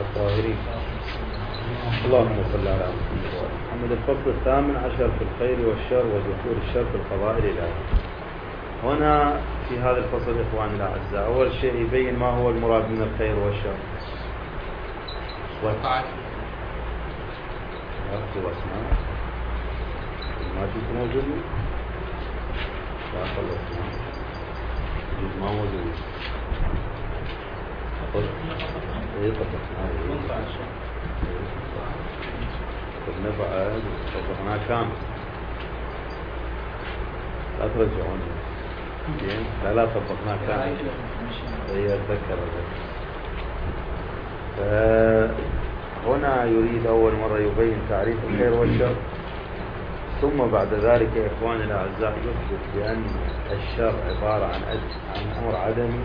الطاهرين. اللهم صل على محمد. الفصل 18 في الخير والشر ودخول الشر في القضاء الإلهي. هنا في هذا الفصل إخواني الأعزاء أول شيء يبين ما هو المراد من الخير والشر. أكتب أسماء ما كنت موجود لا خلص ما موجود نفعل طبقناه كامل لا ترجعون لا طبقناه كامل هي أتذكر هنا يريد أول مرة يبين تعريف الخير والشر، ثم بعد ذلك يا إخواني الأعزاء يثبت بأن الشر عبارة عن أمر عدمي.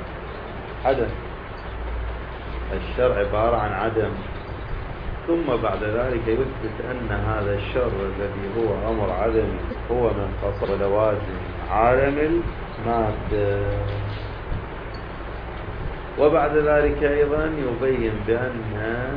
الشر عبارة عن عدم، ثم بعد ذلك يثبت أن هذا الشر الذي هو أمر عدمي هو من خاص لوازم عالم المادة. وبعد ذلك أيضا يبين بأن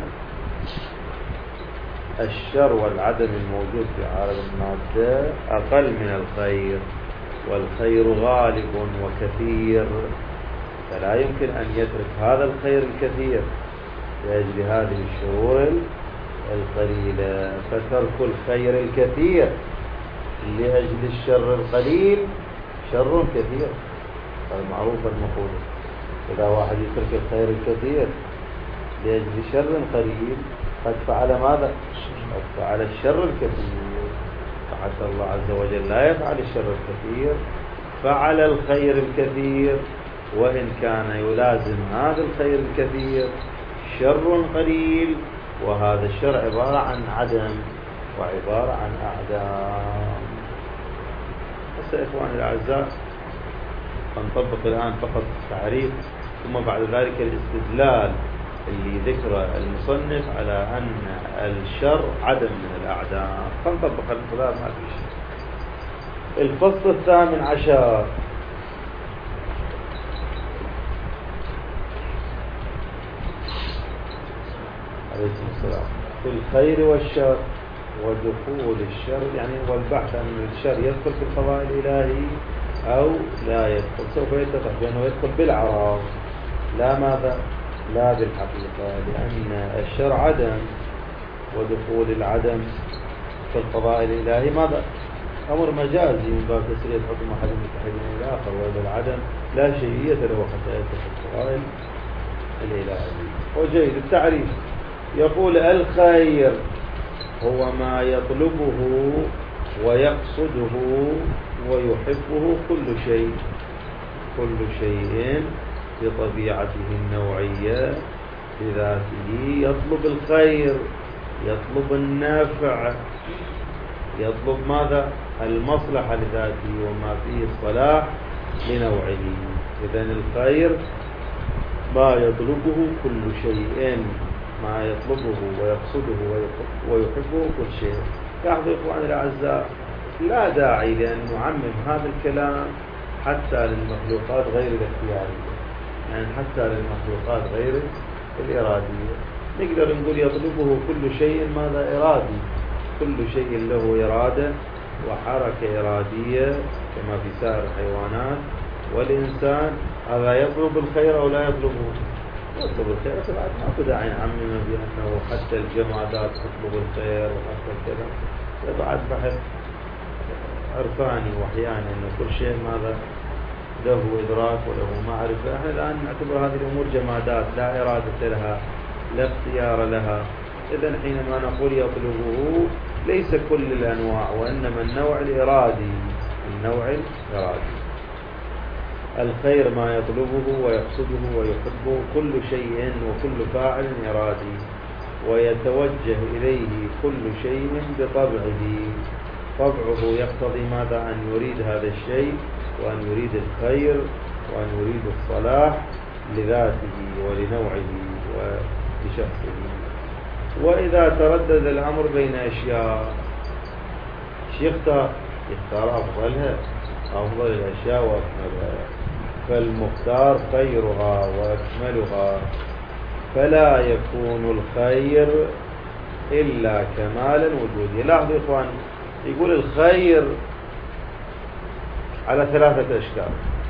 الشر والعدم الموجود في عالم المادة أقل من الخير، والخير غالب وكثير، فلا يمكن أن يترك هذا الخير الكثير لأجل هذه الشرور القليلة، فترك الخير الكثير لأجل الشر القليل شر كثير. المعروف المقولة إذا واحد يترك الخير الكثير لأجل شر قليل قد فعل ماذا؟ قد فعل الشر الكثير. فحتى الله عز وجل لا يفعل الشر الكثير، فعل الخير الكثير، وإن كان يلازم هذا الخير الكثير شر قليل، وهذا الشر عبارة عن عدم وعبارة عن أعدام. بس يا إخواني الأعزاء نطبق الآن فقط التعريف، ثم بعد ذلك الاستدلال اللي ذكره المصنف على أن الشر عدم من الأعدام. فنطبق الانقلاب ما في شيء. الفصل 18 عليكم السلام في الخير والشر ودخول الشر، يعني والبحث عن الشر يدخل في القضاء الإلهي أو لا يدخل. سوف يتضح بأنه يدخل بالعراض لا ماذا؟ لا بالحقيقة، لأن الشر عدم، ودخول العدم في القضاء الإلهي ماذا؟ أمر مجازي من باب تسرية حكم أحد المتحدين إلى آخر، وإذا العدم لا شيئية له حتى يدخل في القضاء الإلهي. وجيد التعريف يقول الخير هو ما يطلبه ويقصده ويحبه كل شيء بطبيعته النوعية بذاته يطلب الخير، يطلب النافع، يطلب ماذا؟ المصلحة لذاته وما فيه الصلاح لنوعه. إذن الخير ما يطلبه كل شيء، ما يطلبه ويقصده ويحبه كل شيء. لاحظوا إخواني الأعزاء لا داعي لأن نعمم هذا الكلام حتى للمخلوقات غير الاختيارية، يعني حتى للمخلوقات غير الإرادية. نقدر نقول يطلبه كل شيء ماذا؟ إرادي، كل شيء له إرادة وحركة إرادية كما في سائر الحيوانات. والإنسان هذا يطلب الخير أو لا يطلبه؟ يطلب الخير. فبعد ما داعي نعمم بأنه حتى الجمادات تطلب الخير وحتى كذا. بعد بحث عرفاني وأحيانا أن كل شيء ماذا؟ له إدراك وله معرفة. احنا الآن نعتبر هذه الأمور جمادات لا إرادة لها لا اختيار لها. إذن حينما نقول يطلبه ليس كل الأنواع، وإنما النوع الإرادي. الخير ما يطلبه ويقصده ويحبه كل شيء وكل فاعل إرادي، ويتوجه إليه كل شيء بطبعه. طبعه يقتضي ماذا؟ أن يريد هذا الشيء، وأن يريد الخير، وأن يريد الصلاح لذاته ولنوعه ولشخصه. وإذا تردد الأمر بين أشياء يختار أفضلها، أفضل الأشياء وأكملها، فالمختار خيرها وأكملها. فلا يكون الخير إلا كمالا وجوديا. لاحظوا إخواني، يقول الخير على ثلاثة أشكال.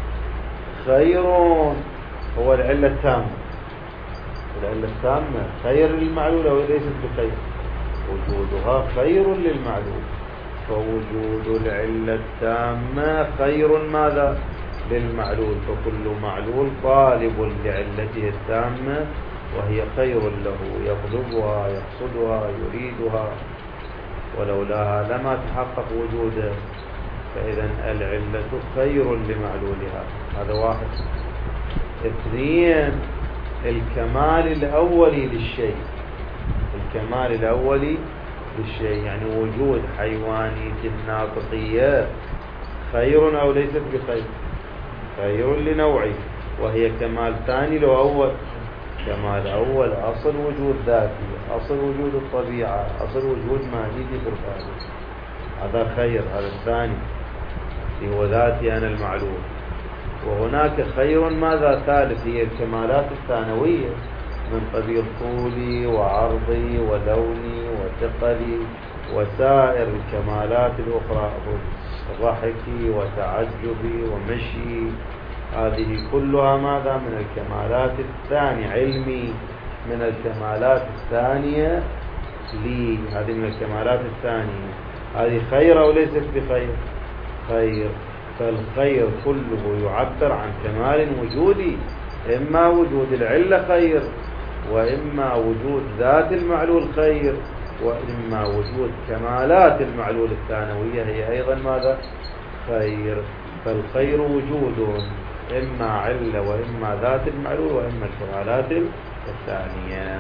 خير هو العلة التامة، العلة التامة خير للمعلول وليست بخير، وجودها خير للمعلول، فوجود العلة التامة خير ماذا؟ للمعلول، فكل معلول طالب لعلته التامة وهي خير له، يطلبها يقصدها يريدها، ولولاها لما تحقق وجوده، فإذا العلة خير لمعلولها. هذا واحد. اثنين، الكمال الأولي للشيء، الكمال الأولي للشيء، يعني وجود حيوانية ناطقية خير أو ليست بخير؟ خير لنوعه، وهي كمال ثاني لو أول. كمال أول أصل وجود ذاتي، أصل وجود الطبيعة، أصل وجود ماهيتي في الخارج، هذا خير. هذا الثاني هو ذاتي أنا المعلوم. وهناك خير ماذا ثالث؟ هي الكمالات الثانوية من قبيل طولي وعرضي ولوني وثقلي وسائر الكمالات الأخرى، ضحكي وتعجبي ومشي، هذه كلها ماذا؟ من الكمالات الثانية. علمي من الكمالات الثانية لي، هذه من الكمالات الثانية، هذه خير أو ليست بخير؟ خير. فالخير كله يعبر عن كمال وجودي، إما وجود العلة خير، وإما وجود ذات المعلول خير، وإما وجود كمالات المعلول الثانوية هي أيضا ماذا؟ خير. فالخير وجود إما علة وإما ذات المعلول وإما الكمالات الثانية.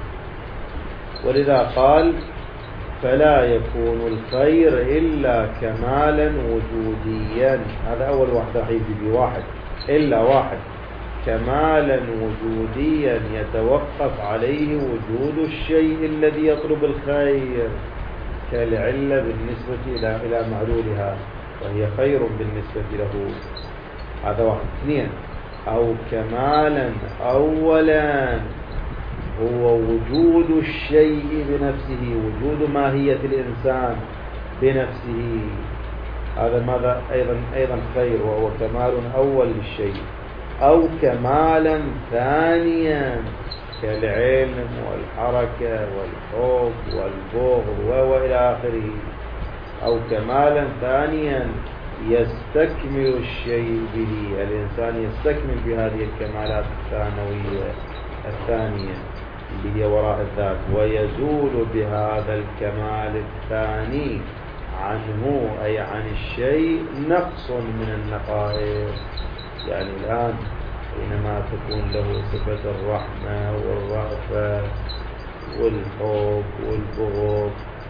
ولذا قال فلا يكون الخير إلا كمالا وجوديا. هذا أول واحد راح يجي بواحد، إلا واحد، كمالا وجوديا يتوقف عليه وجود الشيء الذي يطلب الخير، كالعلة بالنسبة إلى معلولها وهي خير بالنسبة له. هذا واحد. اثنين، أو كمالا أولا هو وجود الشيء بنفسه، وجود ماهية الإنسان بنفسه، هذا ماذا؟ أيضا خير، وهو كمال أول للشيء. أو كمالا ثانيا كالعلم والحركة والحب والبغض وإلى آخره. أو كمالا ثانيا يستكمل الشيء به، الإنسان يستكمل بهذه الكمالات الثانوية الثانية اللي هي وراء الذات، ويزول بهذا الكمال الثاني عنه أي عن الشيء نقص من النقائص. يعني الآن حينما تكون له صفة الرحمة والرأفة والحب والبغض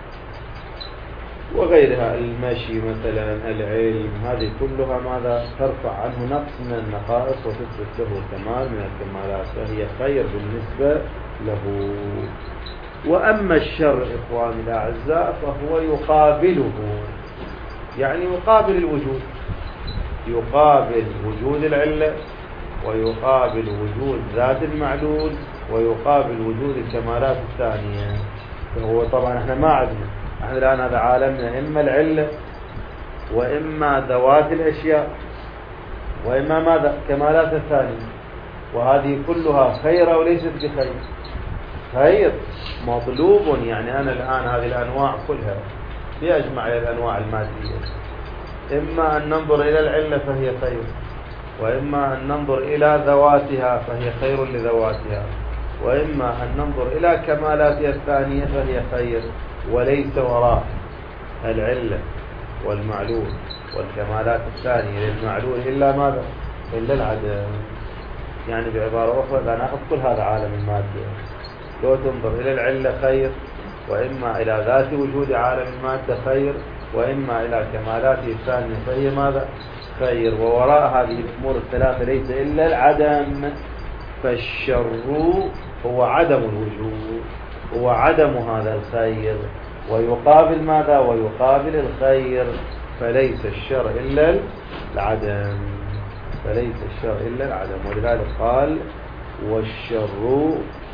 وغيرها، المشي مثلا، العلم، هذه كلها ماذا؟ ترفع عنه نقص من النقائص وتثبت له كمال من الكمالات، فهي خير بالنسبة له. وأما الشر إخواني الأعزاء فهو يقابله، يعني يقابل الوجود، يقابل وجود العلة، ويقابل وجود ذات المعلول، ويقابل وجود الكمالات الثانية. فهو طبعا احنا ما عندنا، احنا الآن هذا عالمنا إما العلة وإما ذوات الأشياء وإما ماذا؟ كمالات الثانية، وهذه كلها خير أو ليست بخير؟ خير، مطلوب. يعني أنا الآن هذه الأنواع كلها بأجمع الأنواع المادية، إما أن ننظر إلى العلة فهي خير، وإما أن ننظر إلى ذواتها فهي خير لذواتها، وإما أن ننظر إلى كمالاتها الثانية فهي خير، وليس وراء العلة والمعلول والكمالات الثانية للمعلول إلا ماذا؟ إلا العدم. يعني بعبارة أخرى لا نأخذ كل هذا عالم المادة، لو تنظر إلى العلة خير، وإما إلى ذات وجود عالم المادة خير، وإما إلى كمالاته الثانية فهي ماذا؟ خير. ووراء هذه الأمور الثلاثة ليس إلا العدم، فالشر هو عدم الوجود، هو عدم هذا الخير، ويقابل ماذا؟ ويقابل الخير، فليس الشر إلا العدم، فليس الشر إلا العدم. ولذلك قال والشر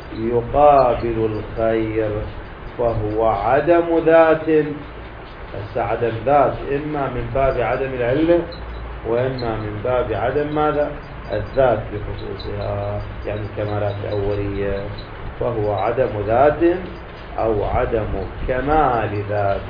يقابل الخير فهو عدم ذات. عدم ذات إما من باب عدم العلة وإما من باب عدم ماذا؟ الذات بخصوصها، يعني الكمالات الأولية. فهو عدم ذات أو عدم كمال ذات.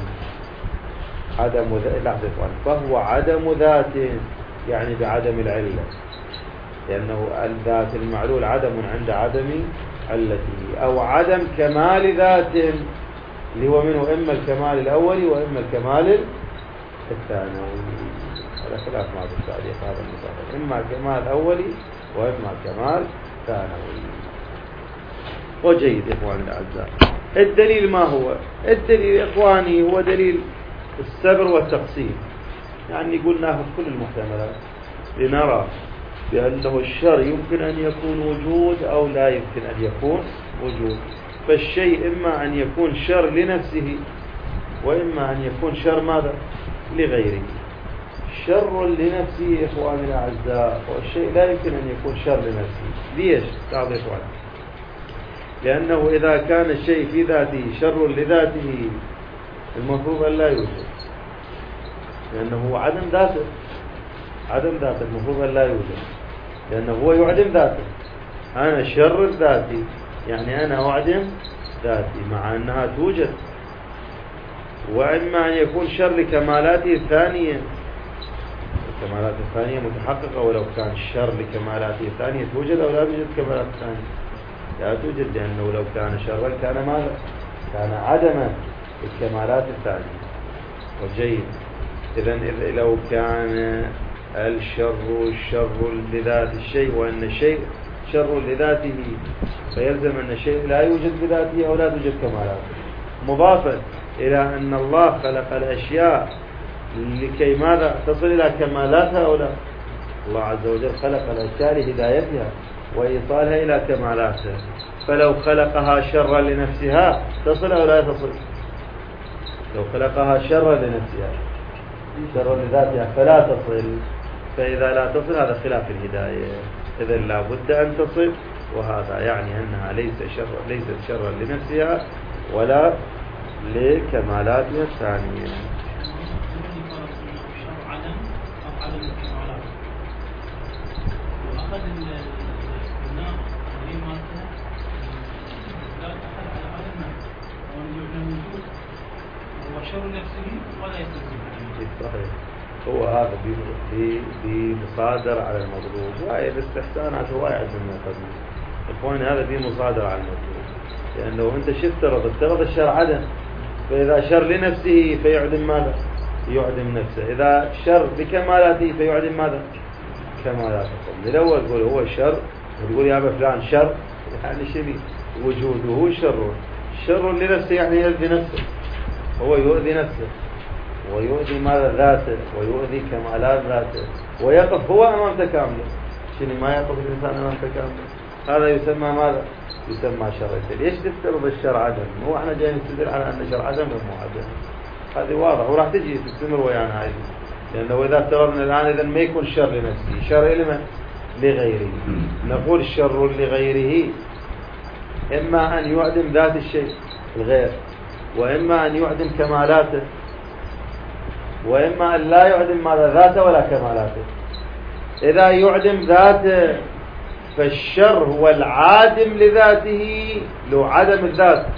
فهو عدم ذات يعني بعدم العلة، لأنه الذات المعلول عدم عند عدم علته، أو عدم كمال ذات اللي هو منه إما الكمال الأولي وإما الكمال الثانوي. هذا خلاف مع التعليق هذا المثال، إما كمال أولي وإما كمال ثانوي. وجيد إخواني الأعزاء، الدليل ما هو؟ الدليل إخواني هو دليل السبر والتقسيم. يعني يقول ناخذ كل المحتملات لنرى بأنه الشر يمكن أن يكون وجود أو لا يمكن أن يكون وجود. فالشيء إما أن يكون شر لنفسه وإما أن يكون شر ماذا؟ لغيره. شر لنفسه إخواني الأعزاء، والشيء لا يمكن أن يكون شر لنفسه. ليش؟ تعال إخواني، لأنه إذا كان الشيء في ذاته شر لذاته المفروض أن لا يوجد، لأنه هو عدم ذاته. عدم ذاته المفروض أن لا يوجد، لأنه هو يعدم ذاته. أنا شر ذاتي يعني أنا أعدم ذاتي مع أنها توجد. وإما أن يكون شر لكمالاته الثانية، الكمالات الثانية متحققة، ولو كان الشر لكمالاته الثانية توجد أو لا توجد كمالات الثانية؟ لا توجد، لأنه لو كان شرا كان ماذا؟ كان عدما الكمالات الثانية. وجيد، إذن لو كان الشر لذات الشيء وأن الشيء شر لذاته فيلزم أن الشيء لا يوجد بذاته أو لا توجد كمالاته، مضافا إلى أن الله خلق الأشياء لكي ماذا؟ تصل إلى كمالاتها أو لا؟ الله عز وجل خلق الأشياء لهدايتها وإيصالها إلى كمالاتها، فلو خلقها شرا لنفسها تصل أو لا تصل؟ لو خلقها شرا لنفسها شرا لذاتها فلا تصل. فإذا لا تصل هذا خلاف الهداية، إذن لا بد أن تصل، وهذا يعني أنها ليست شرا لنفسها ولا لكمالاتها الثانية. صحيح، هو هذا بمصادر على المطلوب، وهي الاستحسانات هواية عندنا قبل إخواني، هذا بمصادر على المطلوب. لأنه أنت شو افترض الشر عدم، فإذا شر لنفسه فيعدم ماذا؟ يعدم نفسه. إذا شر بكمالاته فيعدم ماذا؟ كمالاته. الأول تقول هو شر، وتقول يا أبا فلان شر، يعني شبي وجوده شر لنفسه، يعني يؤذي نفسه، هو يؤذي نفسه ويؤذي ماذا؟ ذاته، ويؤذي كمالات ذاته، ويقف هو أمام تكامله. شنو ما يقف الإنسان أمام تكامله؟ هذا يسمى ماذا؟ يسمى شر. ليش تفترض الشر عدم؟ هو احنا جايين نستدل على أن الشر عدم مو عدم، هذه واضح وراح تجي تستمر ويانا هذه. لأنه إذا افترضنا الآن إذا ما يكون شر لنفسه، شر لمن؟ لغيره. نقول الشر لغيره إما أن يعدم ذات الشيء الغير، وإما أن يعدم كمالاته، وإما أن لا يعدم ماذا؟ ذاته ولا كمالاته. إذا يعدم ذاته فالشر هو العادم لذاته لو عدم الذات.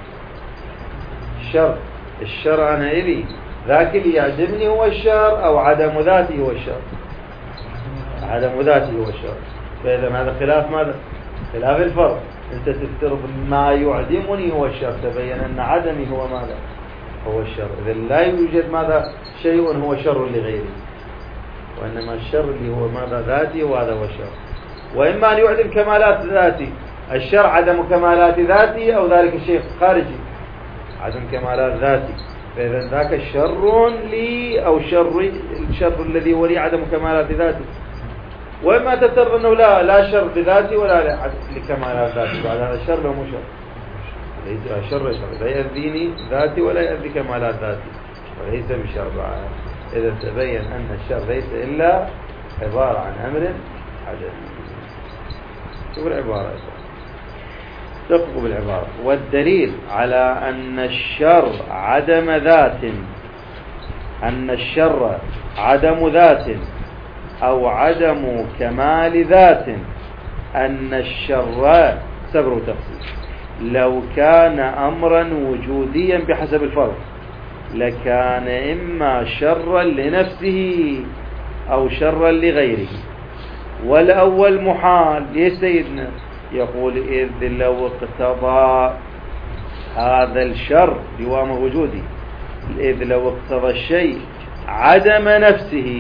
الشر أنا إلي ذاك اللي يعدمني هو الشر، أو عدم ذاتي هو الشر؟ عدم ذاتي هو الشر. فإذا هذا خلاف ماذا؟ خلاف الفرق. أنت تفترض ما يعدمني هو الشر، تبين أن عدمي هو ماذا؟ هو الشر. إذا لا يوجد ماذا؟ شيء هو شر لغيره، وإنما الشر اللي هو ماذا؟ ذاتي، وهذا هو الشر. وإما أن يعدم كمالات ذاتي، الشر عدم كمالات ذاتي، أو ذلك الشيء خارجي عدم كمالات ذاتي، فإذا ذاك شر لي، أو الشر الذي هو لي عدم كمالات ذاتي. وإما تفترض أنه لا شر بذاتي ولا لكمالات ذاتي، بعد هذا الشر لو مو شر، ليس شر لا يأذيني ذاتي ولا يأذي كمالات ذاتي، وليس بشر بعد. إذا تبين أن الشر ليس إلا عبارة عن أمر عدمي. شوف العبارة دققوا بالعبارة. والدليل على أن الشر عدم ذات، أن الشر عدم ذات أو عدم كمال ذات، أن الشر سبر وتفصيل لو كان أمرا وجوديا بحسب الفرض لكان إما شرا لنفسه أو شرا لغيره. والأول محال. ليش سيدنا يقول إذ لو اقتضى هذا الشر دوام وجودي، إذ لو اقتضى الشيء عدم نفسه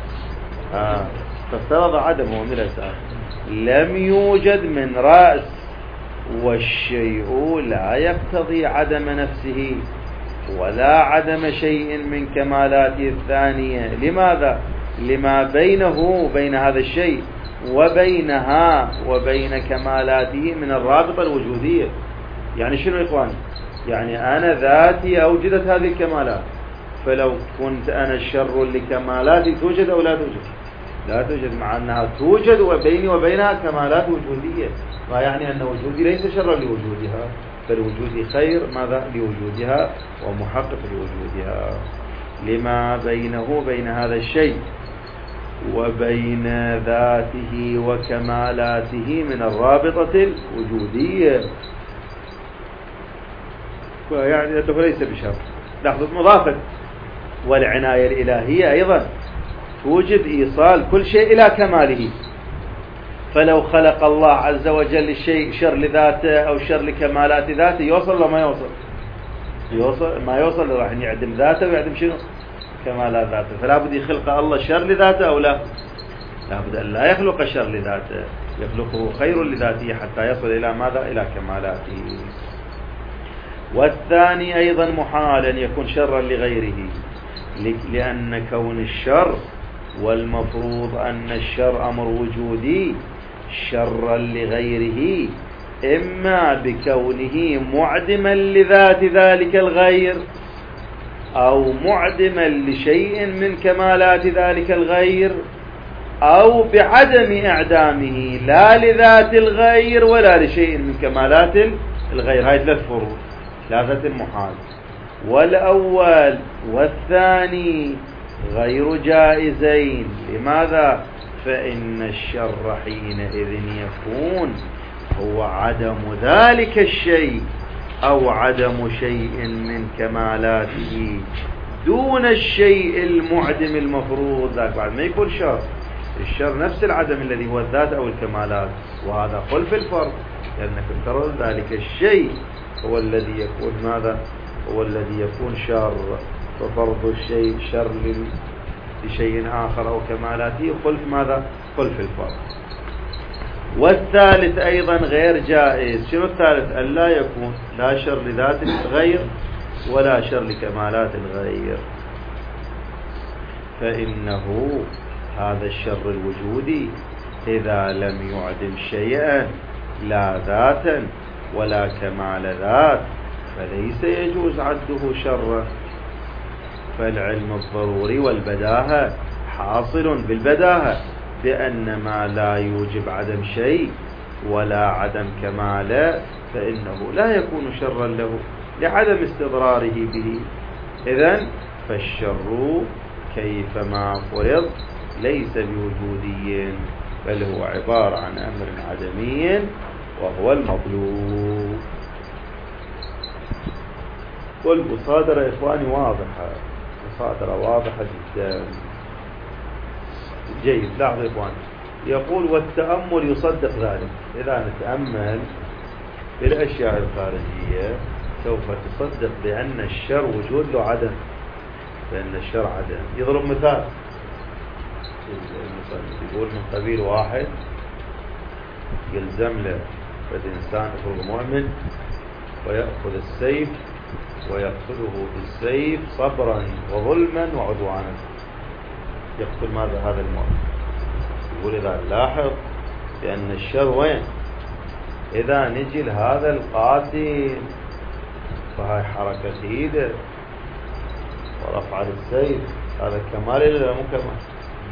فافترض عدمه من الأساس لم يوجد من رأس، والشيء لا يقتضي عدم نفسه ولا عدم شيء من كمالاته الثانية. لماذا؟ لما بينه وبين هذا الشيء وبينها وبين كمالاته من الرابطة الوجودية. يعني شنو يا إخواني؟ يعني أنا ذاتي أوجدت هذه الكمالات، فلو كنت أنا الشر لكمالاتي توجد أو لا توجد؟ لا توجد، مع أنها توجد وبيني وبينها كمالات وجودية، ما يعني أن وجودي ليس شرا لوجودها، بل وجودي خير ماذا لوجودها ومحقق لوجودها. لما بينه وبين هذا الشيء وبين ذاته وكمالاته من الرابطة الوجودية، يعني أنه ليس بشر. لاحظوا مضافة. والعناية الإلهية أيضا توجد إيصال كل شيء إلى كماله، فلو خلق الله عز وجل الشيء شر لذاته أو شر لكمالات ذاته يوصل ولا ما يوصل؟ يوصل. ما يوصل، راح يعدم ذاته ويعدم شنو؟ كمالات ذاته. فلا بد يخلق الله شر لذاته أو لا؟ لا بد أن لا يخلق شر لذاته، يخلقه خير لذاته حتى يصل إلى ماذا؟ إلى كمالاته. والثاني أيضا محال أن يكون شرا لغيره، لأن كون الشر، والمفروض أن الشر أمر وجودي، شرا لغيره إما بكونه معدما لذات ذلك الغير أو معدما لشيء من كمالات ذلك الغير، أو بعدم إعدامه لا لذات الغير ولا لشيء من كمالات الغير. هاي ثلاث فروض، ثلاثة محال. والأول والثاني غير جائزين. لماذا؟ فإن الشر حينئذ يكون هو عدم ذلك الشيء أو عدم شيء من كمالاته دون الشيء المعدم المفروض. ذاك بعد ما يكون شر. الشر نفس العدم الذي هو الذات أو الكمالات، وهذا خلف الفرض، لأنكم ترون ذلك الشيء هو الذي يكون ماذا؟ هو الذي يكون شر، ففرض الشيء شر لشيء آخر أو كمالاته خلف ماذا؟ خلف الفرض. والثالث أيضا غير جائز. شنو الثالث؟ أن لا يكون لا شر لذات الغير ولا شر لكمالات الغير، فإنه هذا الشر الوجودي إذا لم يعدم شيئا لا ذاتا ولا كمال ذات فليس يجوز عده شرا. فالعلم الضروري والبداهة حاصل بالبداهة بأن ما لا يوجب عدم شيء ولا عدم كمال فإنه لا يكون شرا له لعدم استضراره به. إذن فالشر كيفما فرض ليس بوجودي، بل هو عبارة عن أمر عدمي وهو المطلوب. والمصادرة إخواني واضحة، مصادرة واضحة جدا. جيد. لاحظوا إخواني، يقول والتأمل يصدق ذلك. إذا نتأمل في الأشياء الخارجية سوف تصدق بأن الشر وجود له عدم، بأن الشر عدم. يضرب مثال، يقول من قبيل واحد يلزم له فالإنسان يخرج مؤمن ويأخذ السيف ويقتله بالسيف صبرا وظلما وعدوانا، يقتل ماذا؟ هذا المؤمن. يقول إذا نلاحظ بأن الشر وين؟ إذا نجي لهذا القاتل فهاي حركة ايده ورفع السيف، هذا كمال إلا مو كمال؟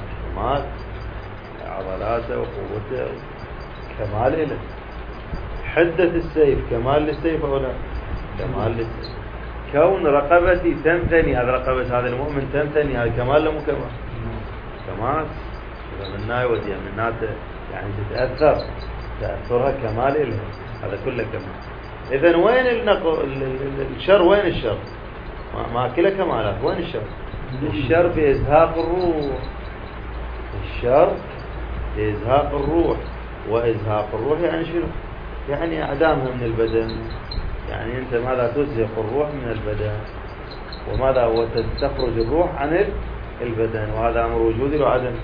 كمال، عضلاته وقوته كمال إله. حدة السيف كمال للسيف أو لا؟ كمال للسيف. كون رقبتي تنثني، هذا رقبة هذا المؤمن تنثني، هذا كمال لو مو كمال؟ كمال. إذا من ناي ودي من نات يعني تتأثر تأثرها كمال إلها، هذا كله كمال. إذن وين الشر؟ وين الشر؟ ما كله كمالات، وين الشر؟ الشر بإزهاق الروح. الشر بإزهاق الروح. وإزهاق الروح يعني شنو؟ يعني إعدامها من البدن. يعني أنت ماذا تزهق الروح من البدن، وماذا وتستخرج الروح عن البدن، وهذا أمر وجودي لو عدم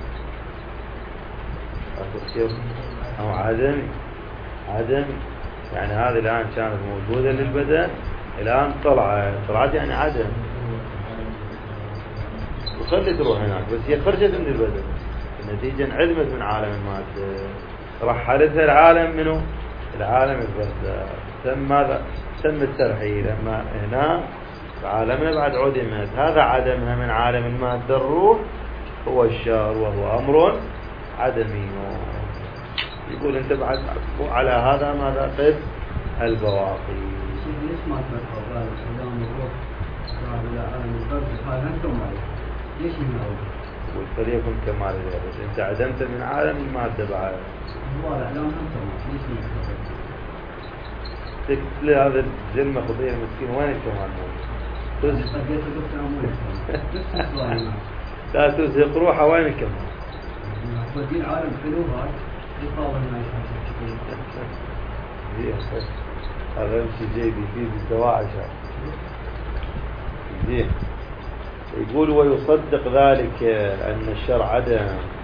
أو عدم. يعني هذه الآن كانت موجودة للبدن، الآن طلعت يعني عدم، وخلت تروح هناك، بس هي خرجت من البدن النتيجة انعدمت من عالم المادة، رحلتها العالم منه العالم البرزخ. تم ماذا؟ تم الترحيل. أما هنا عالمنا بعد عدمت، هذا عدمها من عالم المادة الروح هو الشر، وهو أمر عدمي. يقول أنت بعد على هذا ماذا قس البواقي. ليش ما تذكر عدم الروح إلى عالم البرزخ؟ هذا أنتم ليش هنا؟ يقول فليكن كمال الإرادة. أنت عدمت من عالم المادة بعد. هو الإعلام أنتم ليش ما تكتب هذا الزلمة خطير مسكين، وين الكمال موجود؟ لا تزهق روحه، وين الكمال؟ ودين عالم حلو هاي يطاول ما يشاهد. هذا يمشي جيبي فيه بالدواء عشان زين. يقول ويصدق ذلك أن الشر عدم.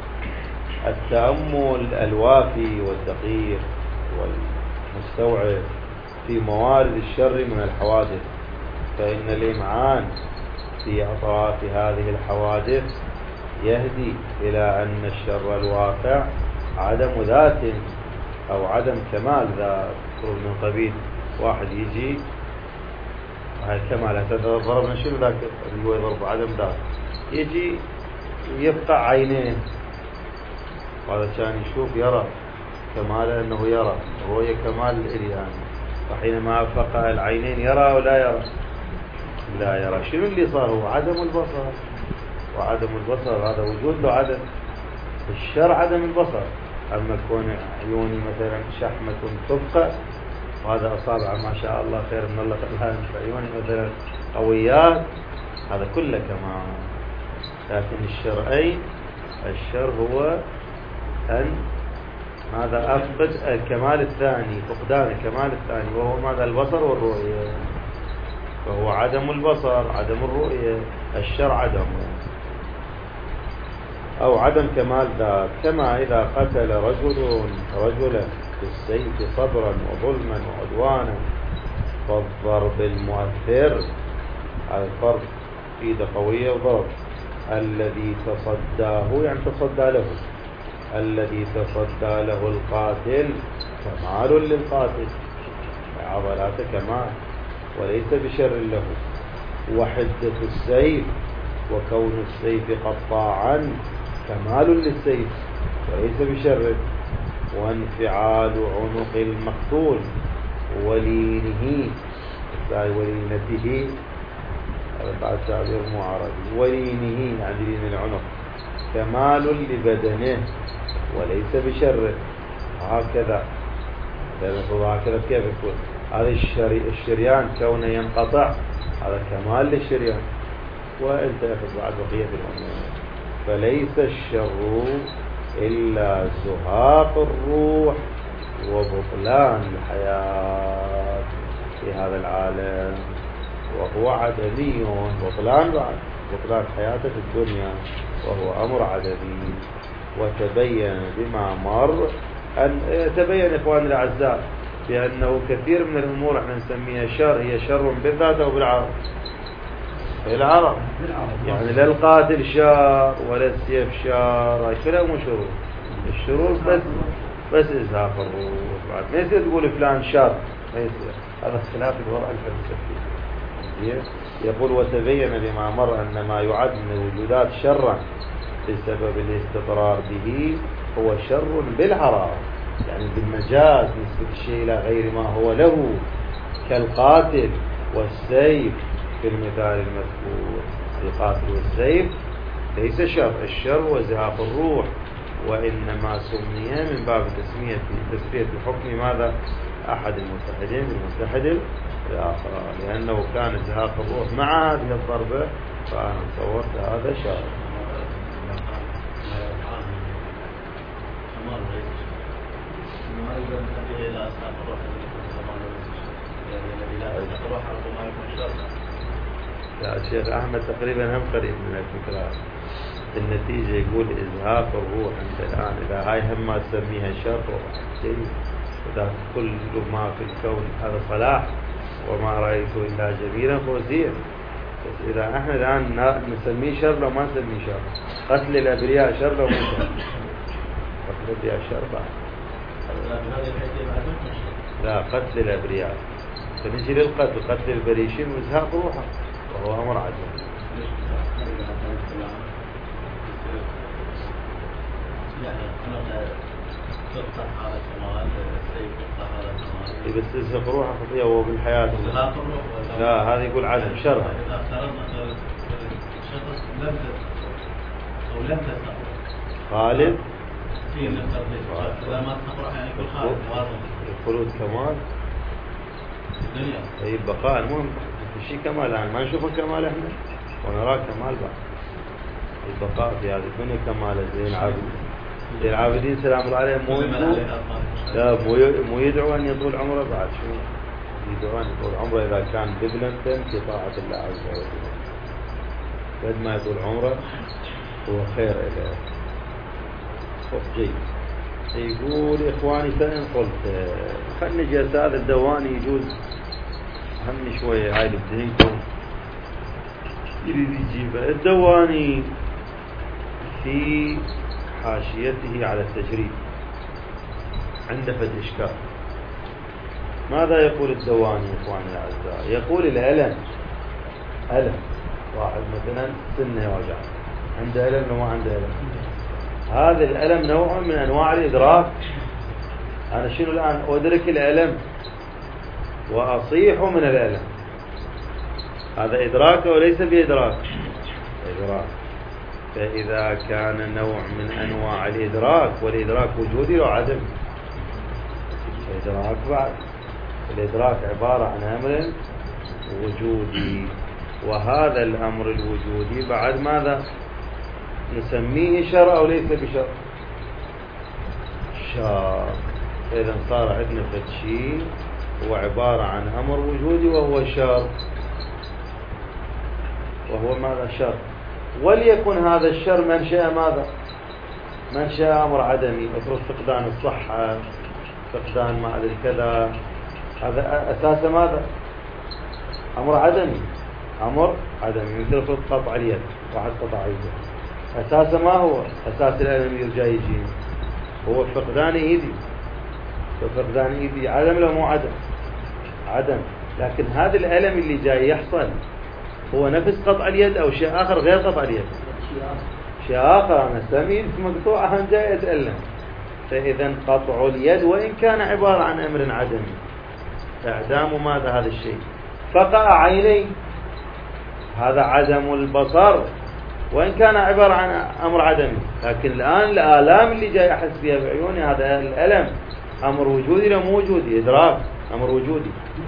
التأمل الوافي والدقيق والمستوعب في موارد الشر من الحوادث، فإن الإمعان في أطراف هذه الحوادث يهدي إلى أن الشر الواقع عدم ذات أو عدم كمال ذات. من قبيل واحد يجي هاي كمال، ضربنا شنو ذاك اللي هو يضرب عدم ذات، يجي يبقى عينين، وهذا كان يشوف يرى كمال أنه يرى، رؤية كمال الإريان، وحينما أفق العينين يرى ولا يرى؟ لا يرى. شنو اللي صار؟ هو عدم البصر. وعدم البصر هذا وجود له عدم. الشر عدم البصر. أما كون عيوني مثلا شحمة تبقى، وهذا أصابع ما شاء الله خير من الله تعالى، عيوني مثلا قويات، هذا كله كمان. لكن الشر أي الشر هو أن ماذا أفقد الكمال الثاني، فقدان الكمال الثاني، وهو ماذا؟ البصر والرؤية. فهو عدم البصر عدم الرؤية، الشر عدمه أو عدم كمال ذات. كما إذا قتل رجلا بالسيف صبرا وظلما وعدوانا، فالضرب المؤثر على الفرد في يد قوية وضرب الذي تصداه يعني تصدى له، الذي تصدى له القاتل كمال للقاتل، عضلاته كمال وليس بشر له. وحدة السيف وكون السيف قطاعا كمال للسيف وليس بشر. وانفعال عنق المقتول ولينه ولينته، هذا بعد تعبير مو عربي، ولينه يعني لين العنق كمال لبدنه وليس بشر. هكذا هكذا كيف يكون؟ هذا الشريان كونه ينقطع هذا كمال للشريان، وانت يأخذ بعد بقية الأمور. فليس الشر إلا زهاق الروح وبطلان الحياة في هذا العالم، وهو عدمي. بطلان حياته في الدنيا وهو أمر عدمي. وتبين بما مر أن تبين إخواني الأعزاء بأنه كثير من الأمور احنا نسميها شر هي شر بالذات أو بالعرض. بالعرض يعني لا القاتل شر ولا السيف شر، هاي كلها مو شرور. الشرور بس إزهاق الروح. بعد ما يصير تقول فلان شر، ما يصير، هذا اختلاف الوضع الفلسفي. يقول وتبين بما مر أن ما يعد من الوجودات شرا بسبب الاستقرار به هو شر بالعرض. يعني بالمجاز نسبة الشيء إلى غير ما هو له، كالقاتل والسيف في المثال المذكور. القاتل والسيف ليس شر، الشر هو زهاق الروح، وإنما سمي من باب تسمية الحكم ماذا؟ أحد المتحدين بالمتحد الآخر، لأنه كان زهاق الروح مع هذه الضربة، فأنا صورت هذا شر. لا الشيخ أحمد تقريبا هم قريب من الفكرة. النتيجة يقول إزهاق الروح أنت الآن إذا هاي هم ما تسميها شر شيء، إذا كل ما في الكون هذا صلاح وما رأيت إلا جميلا فوزيا. بس إذا احنا الآن نسميه شر لو ما نسميه شر، قتل الأبرياء شر لو ما شر، قتل الأبرياء شر بعد. لا قتل الأبرياء، فنجي للقتل، قتل البريشين وإزهاق روحه وهو أمر عجب. بس إزهاق روحه خطيئة وهو بالحياة. لا هذا يقول عدم شر. إذا افترضنا الشخص لم تسقط خالد في إذا ما تسقط يعني يقول خالد الخلود كمال الدنيا. أي البقاء المهم في شيء كمال الآن ما نشوفه كمال إحنا ونراه كمال بعد. البقاء في هذه الدنيا كمال زين العابدين. زين العابدين سلام الله عليهم مو يدعو أن يطول عمره بعد، شنو يدعو أن يطول عمره إذا كان بذلا في طاعة الله عز وجل، بعد ما يطول عمره هو خير إليه. جيد. يقول إخواني فإن قلت خلنا نجلس هذا الدواني يجوز هم شوية هاي اللي بدهنكم يريد يجيبه. الدواني في حاشيته على التجريد عنده فد إشكال. ماذا يقول الدواني إخواني الأعزاء؟ يقول الألم، ألم واحد مثلا سنة وجع، عنده ألم لو ما عنده ألم، هذا الألم نوع من أنواع الإدراك. أنا شنو الآن أدرك الألم وأصيح من الألم، هذا إدراك وليس بإدراك؟ إدراك. فإذا كان نوع من أنواع الإدراك، والإدراك وجودي لو عدم إدراك بعد، الإدراك عبارة عن أمر وجودي، وهذا الأمر الوجودي بعد ماذا نسميه؟ شر أو ليس بشر؟ شر. إذا صار عندنا فشي هو عبارة عن أمر وجودي وهو شر، وهو ماذا؟ شر. وليكن هذا الشر منشأ ماذا؟ منشأ أمر عدمي، مثل فقدان الصحة، فقدان ما أدري كذا، هذا أساسه ماذا؟ أمر عدمي، أمر عدمي. مثل قطع اليد، واحد قطع يده، أساسه ما هو؟ أساس الألم يرجع يجي هو فقدان إيدي، ففقدان إيدي عدم لو مو عدم؟ عدم. لكن هذا الألم اللي جاي يحصل هو نفس قطع اليد أو شيء آخر غير قطع اليد؟ شيء آخر. أنا سمين مقطوعة هم جاي أتألم. فإذا قطع اليد وإن كان عبارة عن أمر عدمي، إعدام ماذا هذا الشيء؟ فقع عيني، هذا عدم البصر وإن كان عبارة عن أمر عدمي. لكن الآن الآلام اللي جاي أحس فيها بعيوني هذا الألم أمر وجودي لو مو وجودي؟ إدراك، أمر وجودي.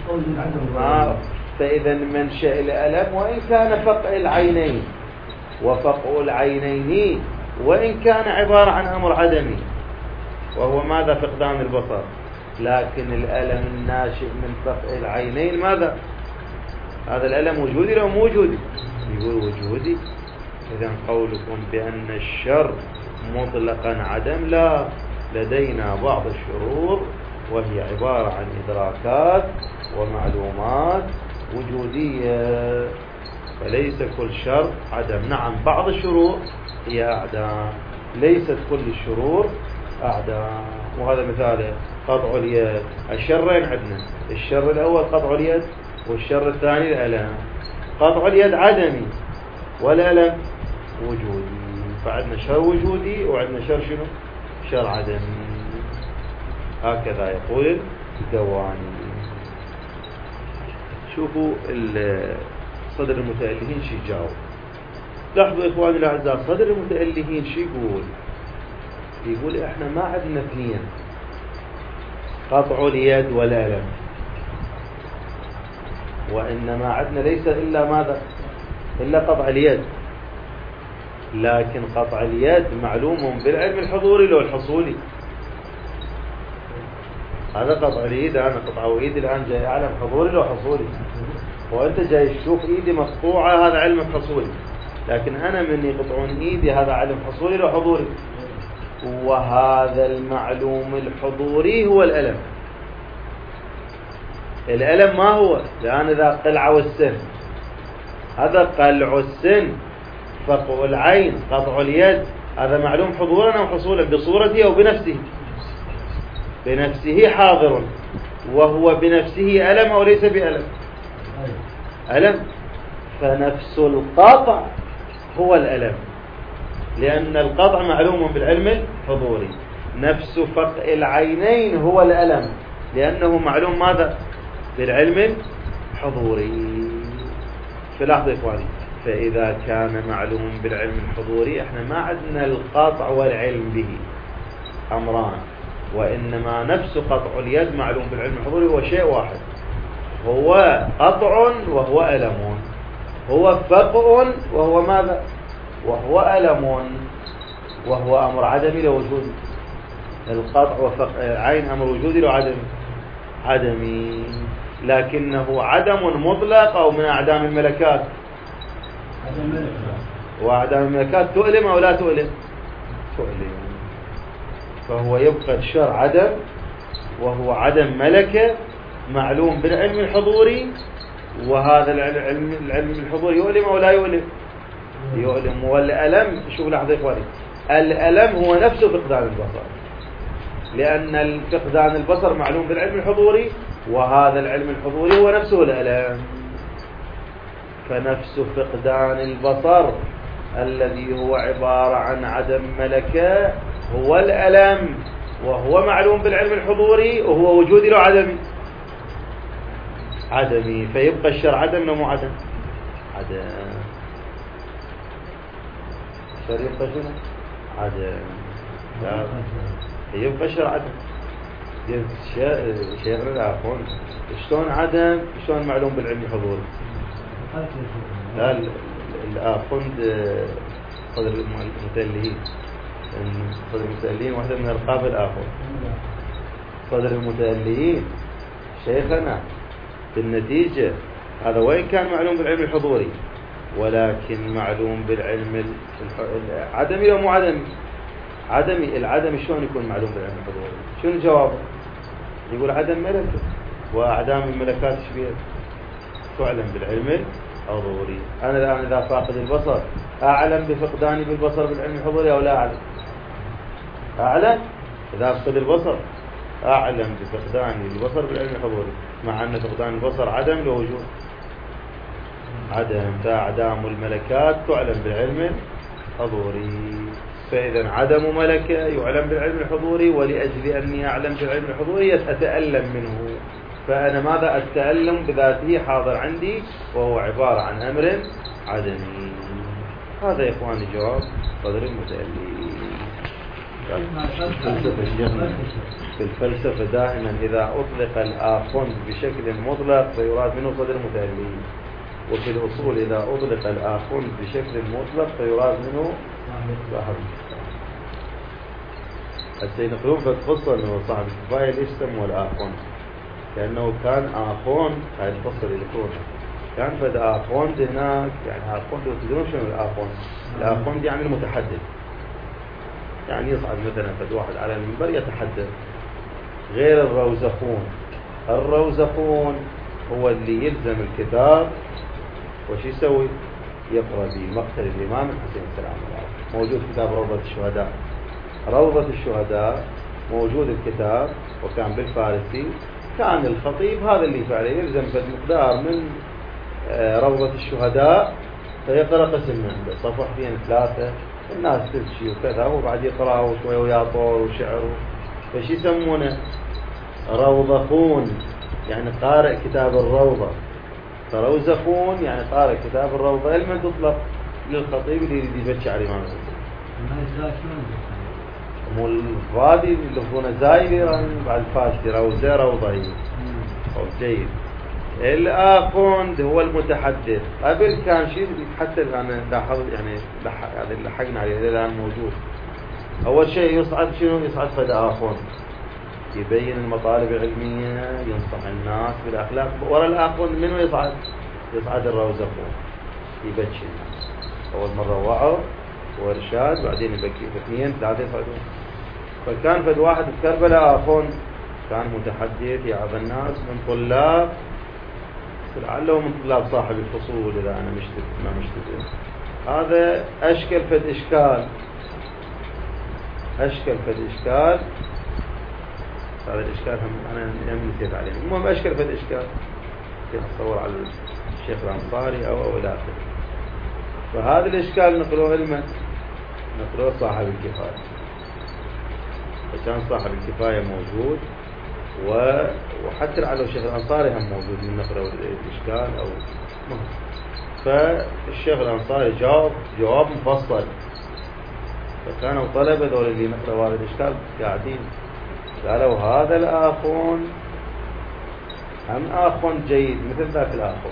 فإذا منشأ الألم وإن كان فقع العينين، وفقع العينين وإن كان عبارة عن أمر عدمي وهو ماذا؟ فقدان البصر. لكن الألم الناشئ من فقع العينين ماذا؟ هذا الألم وجودي لو مو وجودي؟ يقول وجودي. إذن قولكم بأن الشر مطلقا عدم، لا، لدينا بعض الشرور وهي عبارة عن إدراكات ومعلومات وجودية، فليس كل شر عدم. نعم بعض الشرور هي أعدام، ليست كل الشرور أعدام. وهذا مثال قطع اليد. الشرين عندنا، الشر الأول قطع اليد والشر الثاني الألم. قطع اليد عدمي والألم وجودي، فعندنا شر وجودي وعندنا شر شنو؟ شر عدمي. هكذا يقول الدواني. شوفوا صدر المتألهين شي جاوب. لاحظوا إخواني الأعزاء، صدر المتألهين شي يقول إحنا ما عندنا اثنين، قطع اليد والألم، وإنما عندنا ليس إلا ماذا؟ إلا قطع اليد. لكن قطع اليد معلوم بالعلم الحضوري لو الحصولي. هذا قطع اليد، أنا قطع ايدي الآن جاي أعلم حضوري لو حصولي، وأنت جاي تشوف ايدي مقطوعة هذا علم حصولي. لكن أنا من يقطعون ايدي هذا علم حصولي لو حضوري. وهذا المعلوم الحضوري هو الألم. الألم ما هو؟ لأن إذا قلع السن، هذا قلع السن، فقع العين، قطع اليد، هذا معلوم حضورا أو حصولا بصورته أو بنفسه. بنفسه حاضر، وهو بنفسه ألم أو ليس بألم؟ ألم. فنفس القطع هو الألم، لأن القطع معلوم بالعلم الحضوري. نفس فقع العينين هو الألم، لأنه معلوم ماذا؟ بالعلم الحضوري. فلاحظوا إخواني، فإذا كان معلوم بالعلم الحضوري احنا ما عندنا القطع والعلم به أمران، وإنما نفس قطع اليد معلوم بالعلم الحضوري هو شيء واحد، هو قطع وهو ألم، هو فقع وهو ماذا؟ وهو ألم، وهو أمر عدمي لوجودي. القطع وفقع العين أمر وجودي لو عدمي، لكنه عدم مطلق أو من أعدام الملكات. وأعدام الملكات تؤلم أو لا تؤلم؟ تؤلم. فهو يبقى الشر عدم، وهو عدم ملكة معلوم بالعلم الحضوري. وهذا العلم الحضوري يؤلم أو لا يؤلم؟ يؤلم. والألم، شوف لحظة إخواني، الألم هو نفسه فقدان البصر، لأن فقدان البصر معلوم بالعلم الحضوري، وهذا العلم الحضوري هو نفسه الألم. فنفس فقدان البصر الذي هو عبارة عن عدم ملكة هو الألم، وهو معلوم بالعلم الحضوري، وهو وجودي له عدمي. فيبقى الشر عدم ومو عدم؟ عدم. الشر يبقى شنو؟ عدم. لا، يبقى الشر عدم. شيخنا الآخون شلون عدم؟ شلون معلوم بالعلم الحضوري؟ لا، الآخوند صدر المتألهين، صدر المتألهين واحدة من ألقاب الآخوند. صدر المتألهين شيخنا بالنتيجة هذا وين كان معلوم بالعلم الحضوري، ولكن معلوم بالعلم العدمي أو مو عدمي؟ عدمي. العدم شلون يكون معلوم بالعلم الحضوري؟ شنو الجواب؟ يقول عدم ملكة، وأعدام الملكات شبيه تعلم بالعلم الحضوري. أنا الآن إذا فاقد البصر أعلم بفقداني بالبصر بالعلم الحضوري أو لا أعلم؟ أعلم. إذا أفقد البصر أعلم بفقداني البصر بالعلم الحضوري، مع أن فقدان البصر عدم لوجود عدم. فأعدام الملكات تعلم بالعلم الحضوري. فإذا عدم ملكة يعلم بالعلم الحضوري، ولأجل أني أعلم بالعلم الحضوري أتألم منه. فأنا ماذا؟ التألم بذاته حاضر عندي، وهو عبارة عن أمر عدمي. هذا يا إخواني جواب صدر المتألم. في الفلسفة دائما إذا أطلق الآخون بشكل مطلق فيراد منه صدر المتألم، وفي الأصول إذا أطلق الآخون بشكل مطلق فيراد منه صاحب الكفاية. هسه ينقلون في القصة أنه صاحب الكفاية ليش سموه الآخون؟ لأنه كان آخون، هاي القصة اللي يذكرونها، كان فد آخون هناك. يعني آخون تدرون شنو الآخون؟ الآخون يعني المتحدث، يعني يصعد مثلا فد واحد على المنبر يتحدث، غير الروزخون. الروزخون هو اللي يلزم الكتاب وش يسوي؟ يقرأ به مقتل الإمام الحسين السلام الله. موجود كتاب روضة الشهداء. روضة الشهداء موجود الكتاب، وكان بالفارسي. كان الخطيب هذا اللي فعله يلزم بالمقدار من روضة الشهداء، فيقرأ قسم منه صفحتين 3، الناس تمشي وكذا، وبعد يقرأوا شوية ويا طور وشعر. فش يسمونه؟ روضخون يعني قارئ كتاب الروضة، فروزخون يعني قارئ كتاب الروضة، علما تطلق للخطيب اللي يريد يبكي على الإمام الحسين. مو الفادي اللي يلفونه زايد بعد الفاشتي روزة روضة هي. جيد. الآخوند هو المتحدث. قبل كان شيء يتحدث، أنا لاحظ يعني هذا لحقنا عليه الآن موجود. أول شيء يصعد شنو؟ يصعد فد آخوند يبين المطالب العلمية، ينصح الناس بالأخلاق. ورا الآخوند منو يصعد؟ يصعد الروزخون يبكي الناس. أول مرة وعظ وإرشاد، بعدين يبكي 2 3 يصعدون. فكان فد واحد في كربلاء آخوند كان متحدث يعظ الناس من طلاب، لعله من طلاب صاحب الفصول إذا أنا ما مشتبه. هذا أشكل فد إشكال، هذا الإشكال هم أنا نسيت عليه. المهم أشكل فد إشكال أتصور على الشيخ الأنصاري أو إلى آخره. فهذا الإشكال نقلوه علما، نقلوه صاحب الكفاية. فكان صاحب الكفاية موجود، وحتى لعله الشيخ الأنصاري هم موجود من نقله الإشكال أو مهم. فالشيخ الأنصاري جواب مفصل. فكانوا طلبة ذول اللي نقلوا هذا الإشكال قاعدين قالوا هذا الآخون هم آخون جيد مثل ذاك الآخون،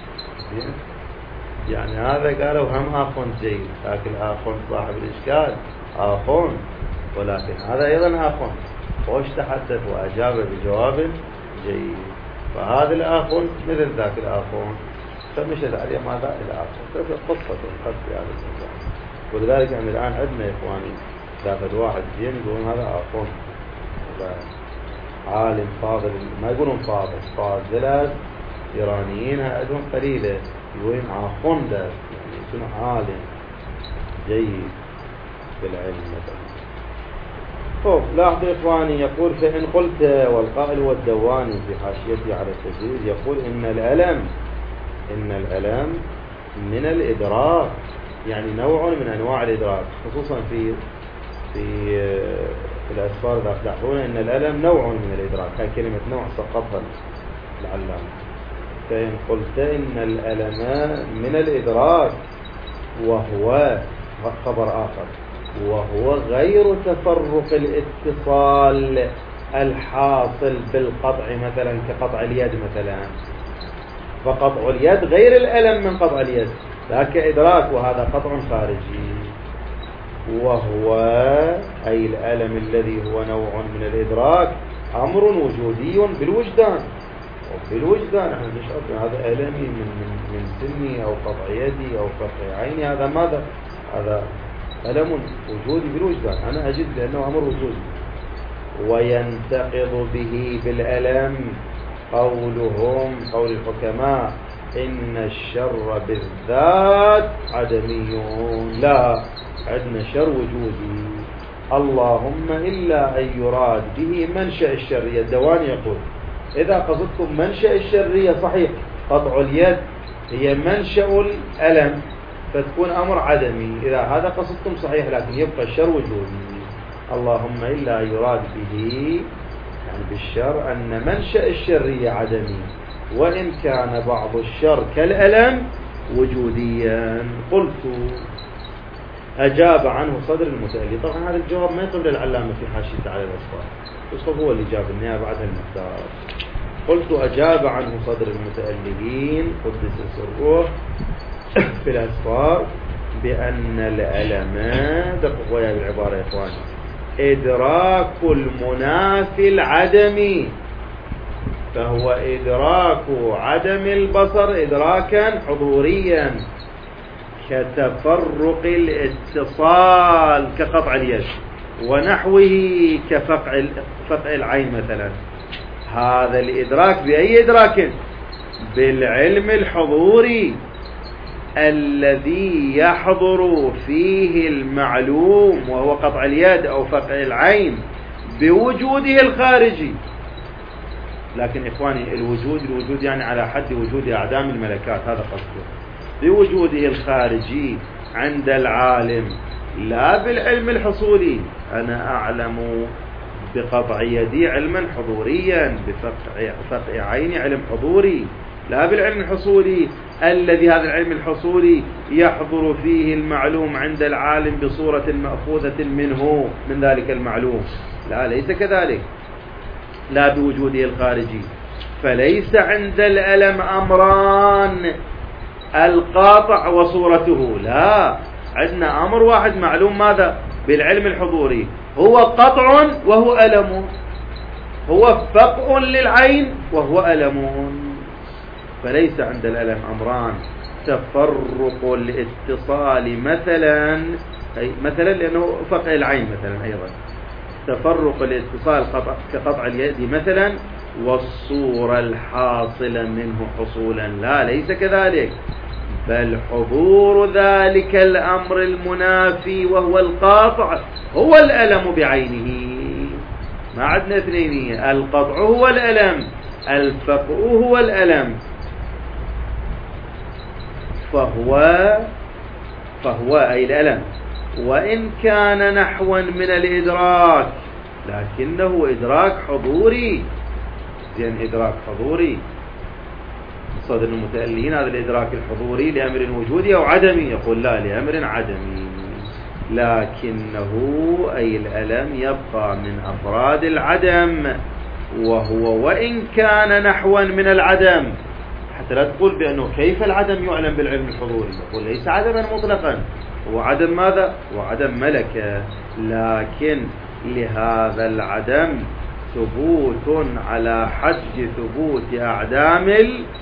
يعني هذا قالوا هم آخون جيد، ذاك الآخون صاحب الإشكال آخون، ولكن هذا أيضا آخون. خوش تحدث وأجاب بجواب جيد. فهذا الآخون مثل ذاك الآخون، فمشت عليه ماذا الآخون. ففي قصة القصد في هذا الموضوع. ولذلك يعني الآن عندنا يا إخواني ذاك واحد زين يقولون هذا آخون، هذا عالم فاضل، ما يقولون فاضلات إيرانيين عندهم قليلة يقولون آخون ده، يعني يكون عالم جيد بالعلم مثلا. طب لاحظوا يا إخواني، يقول فإن قلت، والقائل هو الدواني في حاشيته على التجريد، يقول إن الألم من الإدراك، يعني نوع من أنواع الإدراك، خصوصا في الأسفار إذا تلاحظون إن الألم نوع من الإدراك. هاي كلمة نوع سقطها العلامة. فإن قلت إن الألم من الإدراك وهو خبر آخر، وهو غير تفرق الاتصال الحاصل بالقطع، مثلا كقطع اليد مثلا، فقطع اليد غير الألم من قطع اليد، ذاك إدراك وهذا قطع خارجي. وهو أي الألم الذي هو نوع من الإدراك أمر وجودي بالوجدان، احنا نشعر هذا ألمي من سني أو قطع يدي أو قطع عيني، هذا ماذا؟ هذا ألم وجودي بالوجدان، أنا أجد بأنه أمر وجودي. وينتقض به بالألم قول الحكماء إن الشر بالذات عدمي، لا، عندنا شر وجودي اللهم إلا أن يراد به منشأ الشرية. الدواني يقول إذا قصدتم منشأ الشرية صحيح، قطع اليد هي منشأ الألم فتكون أمر عدمي، إذا هذا قصدتم صحيح، لكن يبقى الشر وجودي. اللهم إلا يراد به يعني بالشر أن منشأ الشرية عدمي، وإن كان بعض الشر كالألم وجوديا. قلت أجاب عنه صدر المتألي. طبعا هذا الجواب ما يقبل العلامة في حاشيته على الأسفار، يصف هو اللي جاب النيابة بعد المختار. قلت أجاب عنه صدر المتألين قدس سره في الأسفار بأن الألم، دقوا ويا بالعبارة يا إخواني، إدراك المنافي العدمي، فهو إدراك عدم البصر إدراكا حضوريا كتفرق الاتصال كقطع اليد ونحوه كفقع العين مثلا. هذا الإدراك بأي إدراك؟ بالعلم الحضوري الذي يحضر فيه المعلوم وهو قطع اليد أو فقع العين بوجوده الخارجي. لكن إخواني الوجود يعني على حد وجود أعدام الملكات، هذا قصده، بوجوده الخارجي عند العالم لا بالعلم الحصولي. أنا أعلم بقطع يدي علما حضوريا، بفقع عيني علم حضوري، لا بالعلم الحصولي الذي هذا العلم الحصولي يحضر فيه المعلوم عند العالم بصورة مأخوذة منه من ذلك المعلوم. لا، ليس كذلك، لا بوجوده الخارجي. فليس عند الألم أمران، القاطع وصورته، لا، عندنا أمر واحد معلوم ماذا؟ بالعلم الحضوري، هو قطع وهو ألم، هو فقع للعين وهو ألم. فليس عند الألم أمران، تفرق الاتصال مثلا، أي مثلا لأنه فقع العين مثلا أيضا، تفرق الاتصال كقطع اليد مثلا، والصورة الحاصلة منه حصولا، لا، ليس كذلك، بل حضور ذلك الأمر المنافي وهو القاطع هو الألم بعينه. ما عندنا اثنينية، القطع هو الألم، الفقع هو الألم. فهو أي الألم وإن كان نحوا من الإدراك، لكنه إدراك حضوري. زين، إدراك حضوري صدر المتألين، هذا الإدراك الحضوري لأمر وجودي أو عدمي؟ يقول لا، لأمر عدمي، لكنه أي الألم يبقى من أفراد العدم، وهو وإن كان نحوا من العدم. حتى لا تقول بأنه كيف العدم يعلم بالعلم الحضوري، يقول ليس عدما مطلقا، هو عدم ماذا؟ هو عدم ملكة، لكن لهذا العدم ثبوت على حد ثبوت أعدام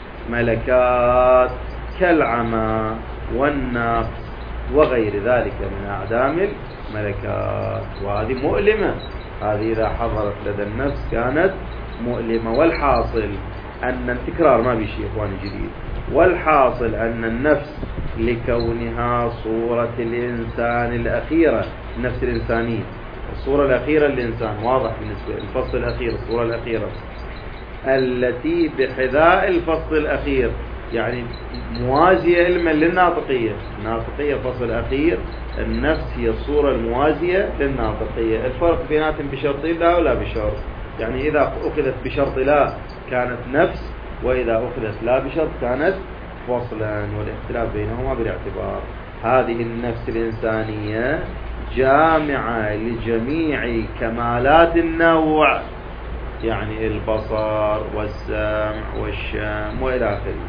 الملكات كالعمى والنقص وغير ذلك من أعدام الملكات، وهذه مؤلمة، هذه إذا حضرت لدى النفس كانت مؤلمة. والحاصل أن التكرار ما بيشي إخواني جديد، والحاصل أن النفس لكونها صورة الإنسان الأخيرة، النفس الإنسانية الصورة الأخيرة للإنسان، واضح بالنسبة للفصل الأخير، الصورة الأخيرة التي بحذاء الفصل الأخير، يعني موازية علما للناطقية. الناطقية فصل أخير، النفس هي الصورة الموازية للناطقية. الفرق بيناتهم بشرط لا ولا بشرط، يعني إذا أخذت بشرط لا كانت نفس، وإذا أخذت لا بشرط كانت فصلا، والاختلاف بينهما بالاعتبار. هذه النفس الإنسانية جامعة لجميع كمالات النوع، يعني البصر والسمع والشم وإلى آخره،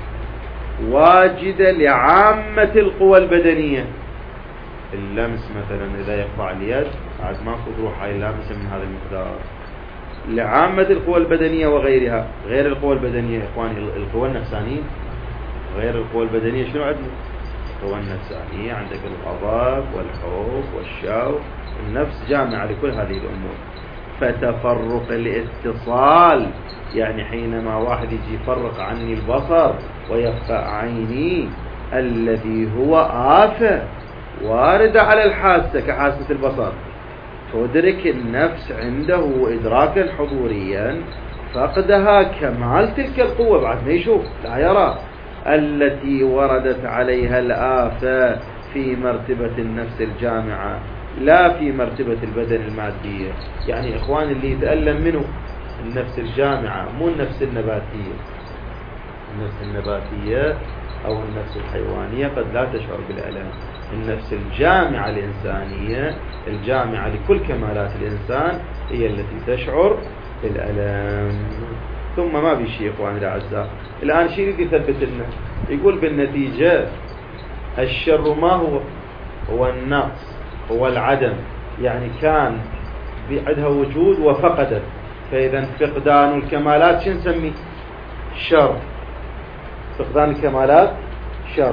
واجدة لعامة القوى البدنية. اللمس مثلا إذا يقطع اليد عاد ماكو تروح هاي اللامسة من هذا المقدار، لعامة القوى البدنية وغيرها. غير القوى البدنية إخواني القوى النفسانية، غير القوى البدنية شنو عندنا؟ القوى النفسانية عندك الغضب والحب والشوق، النفس جامعة لكل هذه الأمور. فتفرق الاتصال، يعني حينما واحد يجي يفرق عني البصر ويخفى عيني، الذي هو آفة واردة على الحاسة كحاسة البصر، تدرك النفس عنده إدراكا حضوريا فقدها كمال تلك القوة، بعد ما يشوف لا يرى، التي وردت عليها الآفة في مرتبة النفس الجامعة لا في مرتبة البدن المادية. يعني إخوان اللي يتألم منه النفس الجامعة، مو النفس النباتية. النفس النباتية أو النفس الحيوانية قد لا تشعر بالألم، النفس الجامعة الإنسانية الجامعة لكل كمالات الإنسان هي التي تشعر بالألم. ثم ما بيشي إخواني الأعزاء، الآن شيء يريد يثبت لنا، يقول بالنتيجة الشر ما هو النقص، هو العدم، يعني كان عندها وجود وفقدت، فإذا فقدان الكمالات شو نسميه؟ شر. فقدان الكمالات شر.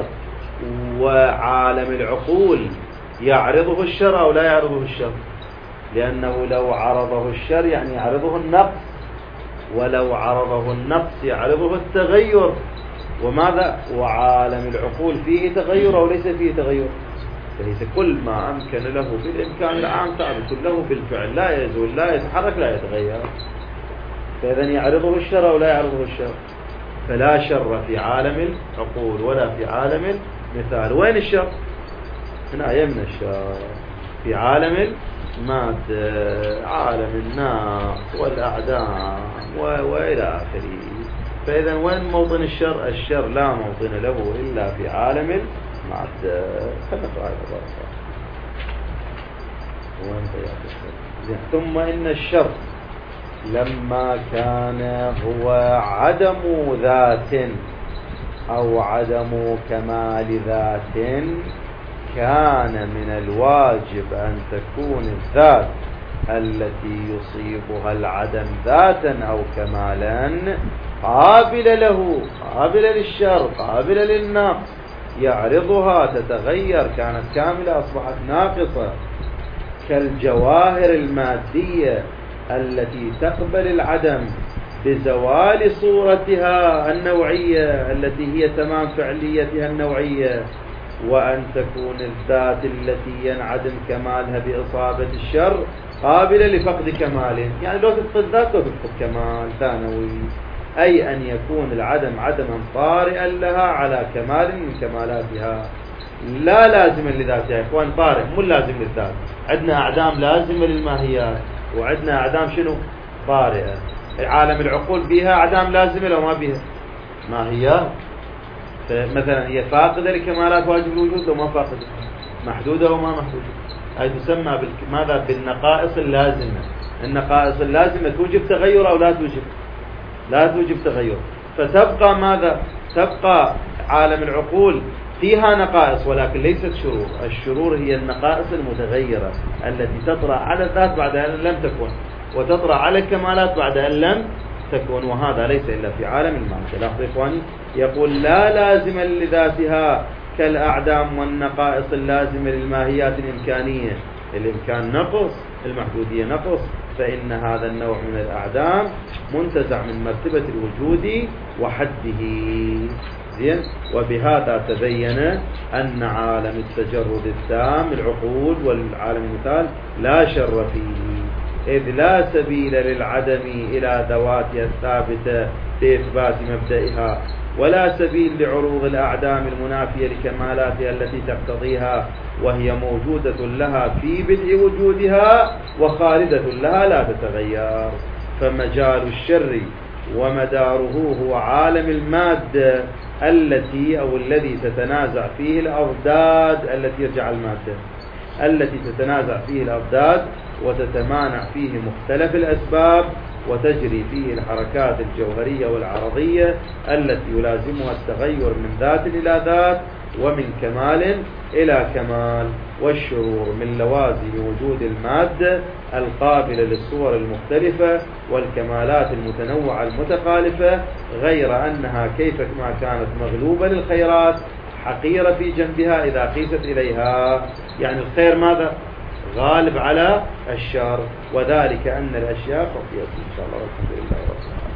وعالم العقول يعرضه الشر أو لا يعرضه الشر؟ لأنه لو عرضه الشر يعني يعرضه النقص، ولو عرضه النقص يعرضه التغير. وماذا؟ وعالم العقول فيه تغير أو ليس فيه تغير؟ فليس كل ما أمكن له بالإمكان العام ثابت له بالفعل، لا يزول لا يتحرك لا يتغير. فإذا يعرضه الشر أو لا يعرضه الشر؟ فلا شر في عالم العقول ولا في عالم المثال. وين الشر؟ هنا يمنى الشر في عالم مادة، عالم الناس والأعدام وإلى آخره. فإذا وين موطن الشر؟ الشر لا موطن له إلا في عالم المادة. خلنا سؤال ثم إن الشر لما كان هو عدم ذات أو عدم كمال ذات، كان من الواجب أن تكون الذات التي يصيبها العدم ذاتا أو كمالا قابلة له، قابلة للشر، قابلة للنقص، يعرضها تتغير، كانت كاملة أصبحت ناقصة، كالجواهر المادية التي تقبل العدم بزوال صورتها النوعية التي هي تمام فعليتها النوعية، وأن تكون الذات التي ينعدم كمالها بإصابة الشر قابلة لفقد كماله. يعني لو تفقد ذات لو تفقد كمال ثانوي، أي أن يكون العدم عدما طارئا لها على كمال من كمالاتها، لا لازما لذاتها. يا إخوان طارئ مو لازم للذات. عندنا أعدام لازمة للماهيات، وعندنا أعدام شنو؟ طارئة. عالم العقول فيها أعدام لازمة لو ما بيها ماهيات. فمثلا هي فاقدة لكمالات واجب الوجود لو ما فاقدة، محدودة وما محدودة. هذه تسمى ماذا؟ بالنقائص اللازمة. النقائص اللازمة توجب تغير أو لا توجب؟ لا توجب تغير. فتبقى ماذا؟ تبقى عالم العقول فيها نقائص ولكن ليست شرور. الشرور هي النقائص المتغيرة التي تطرأ على الذات بعد أن لم تكن، وتطرأ على الكمالات بعد أن لم تكون، وهذا ليس إلا في عالم المادة. لاحظوا إخواني، يقول لا لازم لذاتها كالأعدام والنقائص اللازمة للماهيات الإمكانية. الإمكان نقص، المحدودية نقص، فإن هذا النوع من الأعدام منتزع من مرتبة الوجود وحده. زين. وبهذا تبين أن عالم التجرد التام العقول والعالم المثال لا شر فيه، إذ لا سبيل للعدم إلى ذواتها الثابتة بإثبات مبدئها، ولا سبيل لعروض الأعدام المنافية لكمالاتها التي تقتضيها، وهي موجودة لها في بدء وجودها وخالدة لها لا تتغير. فمجال الشر ومداره هو عالم المادة التي أو الذي تتنازع فيه الأضداد، التي يرجع المادة التي تتنازع فيه الأضداد وتتمانع فيه مختلف الأسباب، وتجري فيه الحركات الجوهرية والعرضية التي يلازمها التغير من ذات إلى ذات ومن كمال إلى كمال. والشرور من لوازم وجود المادة القابلة للصور المختلفة والكمالات المتنوعة المتخالفة، غير أنها كيفما كانت مغلوبة للخيرات حقيرة في جنبها إذا قيست إليها. يعني الخير ماذا؟ غالب على الشر، وذلك أن الأشياء خفية. إن شاء الله. والحمد لله رب العالمين.